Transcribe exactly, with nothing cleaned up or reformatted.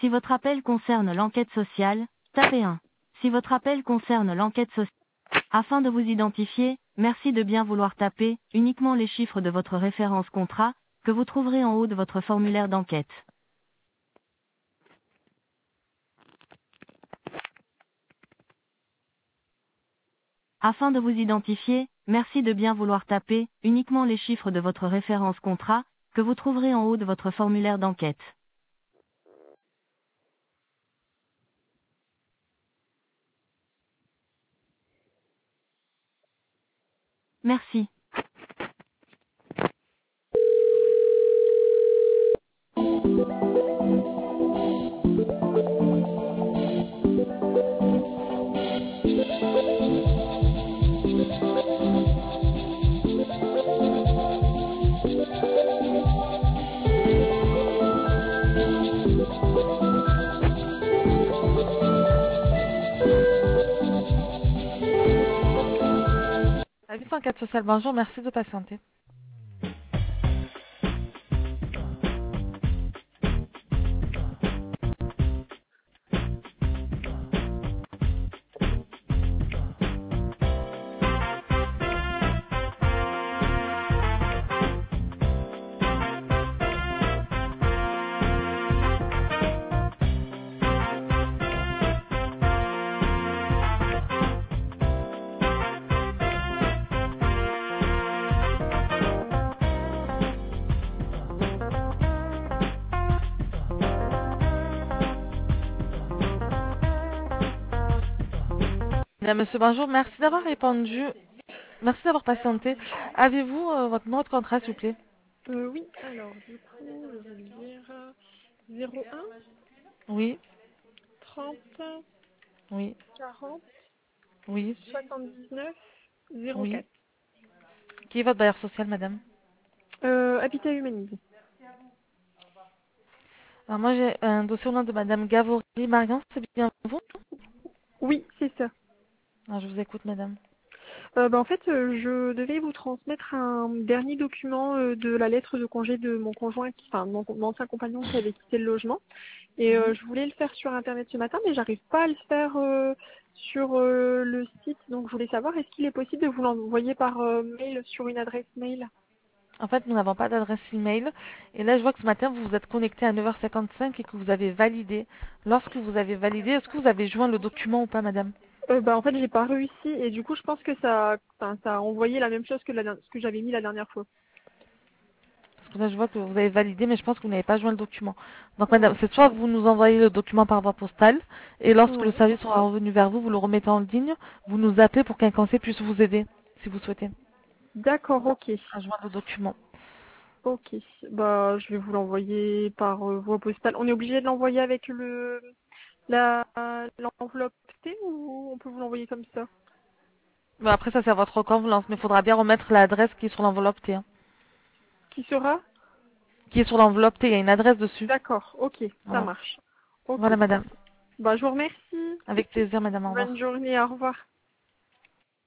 Si votre appel concerne l'enquête sociale, tapez un. Si votre appel concerne l'enquête sociale, afin de vous identifier, merci de bien vouloir taper uniquement les chiffres de votre référence contrat, que vous trouverez en haut de votre formulaire d'enquête. Afin de vous identifier, merci de bien vouloir taper uniquement les chiffres de votre référence contrat, que vous trouverez en haut de votre formulaire d'enquête. Merci. La huit cent quatre Social, bonjour, merci de patienter. Madame, monsieur, bonjour, merci d'avoir répondu. Merci d'avoir patienté. Avez-vous euh, votre numéro de contrat, s'il vous plaît? Euh, oui, alors du coup, je vais lui dire euh, zéro un, Oui, trente, oui, quarante, oui, soixante-dix-neuf, zéro oui. quatre. Qui est votre bailleur social, madame? Euh, Habitat Humanisme. Alors moi, j'ai un dossier au nom de madame Gavory Marion, c'est bien vous? Oui, c'est ça. Alors, je vous écoute, madame. Euh, bah, en fait, euh, je devais vous transmettre un dernier document euh, de la lettre de congé de mon conjoint, qui, enfin mon, mon ancien compagnon qui avait quitté le logement. Et euh, Oui. je voulais le faire sur Internet ce matin, mais j'arrive pas à le faire euh, sur euh, le site. Donc je voulais savoir, est-ce qu'il est possible de vous l'envoyer par euh, mail sur une adresse mail? En fait, nous n'avons pas d'adresse email. Et là, je vois que ce matin, vous vous êtes connecté à neuf heures cinquante-cinq et que vous avez validé. Lorsque vous avez validé, est-ce que vous avez joint le document ou pas, madame? Euh, bah en fait j'ai pas réussi et du coup je pense que ça, enfin, ça a envoyé la même chose que la, der- ce que j'avais mis la dernière fois. Parce que là, je vois que vous avez validé, mais je pense que vous n'avez pas joint le document. Donc, madame, Ouais. c'est soit vous nous envoyez le document par voie postale, et lorsque le Ouais. service sera revenu vers vous, vous le remettez en ligne, vous nous appelez pour qu'un conseiller puisse vous aider, si vous souhaitez, D'accord, ok. à joindre le document. Ok. Bah je vais vous l'envoyer par euh, voie postale. On est obligé de l'envoyer avec le la l'enveloppe T ou on peut vous l'envoyer comme ça? Bon, après, ça, c'est à votre convenance, mais il faudra bien remettre l'adresse qui est sur l'enveloppe T. hein. Qui sera? Qui est sur l'enveloppe T, il y a une adresse dessus. D'accord, ok, ça Voilà. marche. Ok. Voilà, madame. Bah je vous remercie. Avec plaisir, madame. Au revoir. Bonne journée, au revoir.